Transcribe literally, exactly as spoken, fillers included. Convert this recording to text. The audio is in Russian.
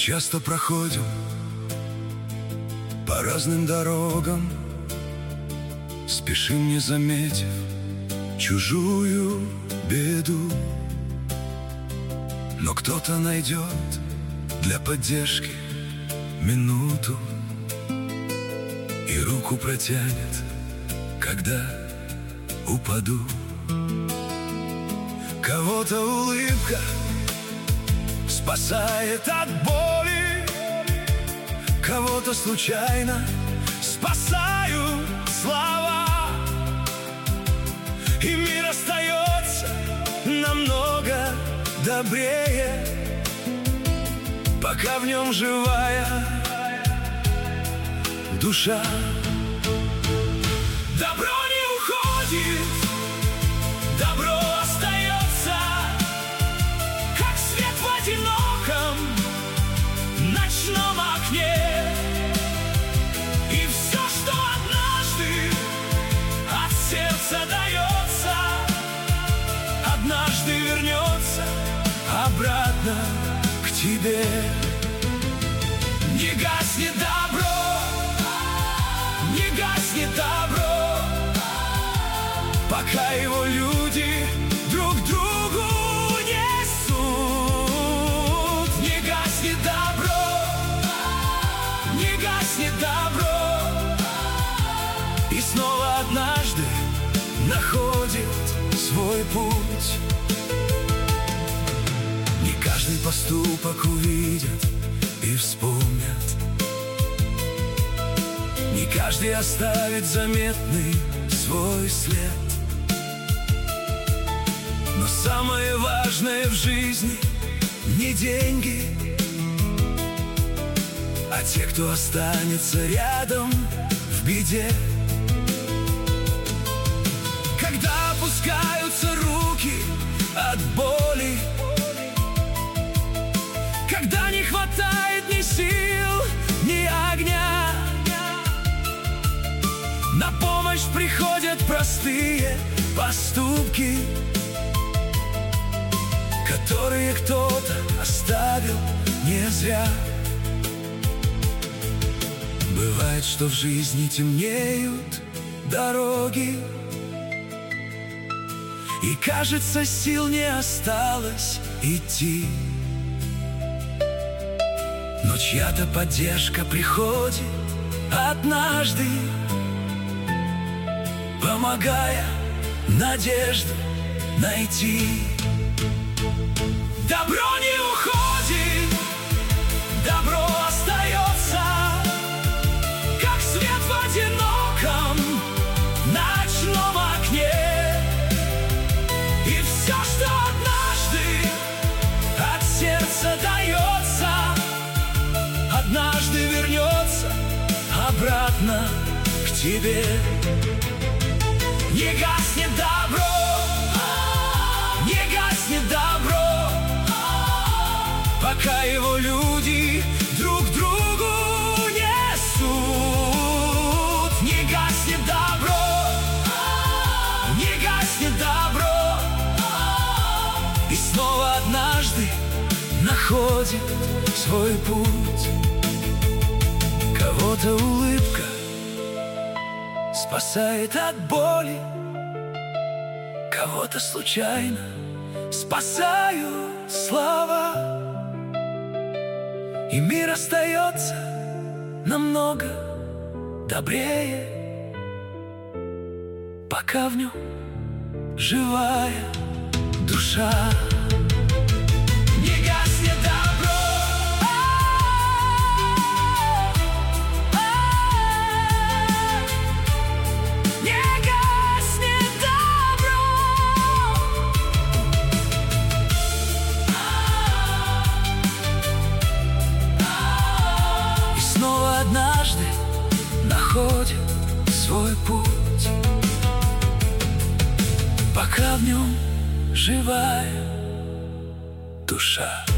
часто проходим по разным дорогам, спешим, не заметив чужую беду. Но кто-то найдет для поддержки минуту и руку протянет, когда упаду. Кого-то улыбка спасает от боли, кого-то случайно спасают слова, и мир остается намного добрее, пока в нем живая душа. Добро не уходит, добро остается, как свет в одиноком ночном окне. И все, что однажды от сердца дается, однажды вернется обратно к тебе. Не гаснет добро, не гаснет добро, пока его люди друг другу несут. Не гаснет добро, не гаснет добро, и снова однажды находит свой путь. Не каждый поступок увидят и вспомнят, не каждый оставит заметный свой след. Но самое важное в жизни не деньги, а те, кто останется рядом в беде. Когда опускаются руки от боли, когда не хватает ни сил, ни огня, на помощь приходят простые поступки, которые кто-то оставил не зря. Бывает, что в жизни темнеют дороги, и кажется, сил не осталось идти. Но чья-то поддержка приходит однажды, помогая надежду найти. Добро не уходит, добро остается, как свет в одиноком ночном окне. И все, что однажды от сердца дается, однажды вернется обратно к тебе. Не гаснет добро, не гаснет добро, пока его люди друг другу несут. Не гаснет добро, не гаснет добро, и снова однажды находит свой путь. Кого-то улыбка спасает от боли, кого-то случайно спасают слова, и мир остается намного добрее, пока в нем живая душа. Не гаснет добро, не гаснет добро, и снова однажды находит свой путь, пока в нем живая душа.